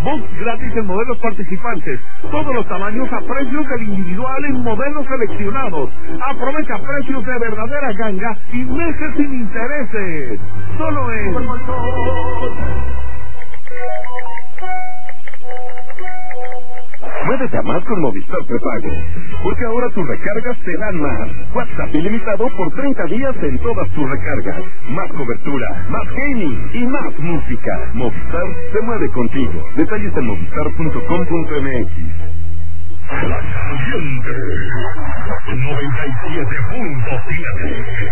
Box gratis en modelos participantes. Todos los tamaños a precios del individual en modelos seleccionados. Aprovecha precios de verdadera ganga y meses sin intereses. Solo en... Muévete a más con Movistar Prepago, porque ahora tus recargas te dan más. WhatsApp ilimitado por 30 días en todas tus recargas. Más cobertura, más gaming y más música. Movistar se mueve contigo. Detalles en movistar.com.mx. La caliente 97.7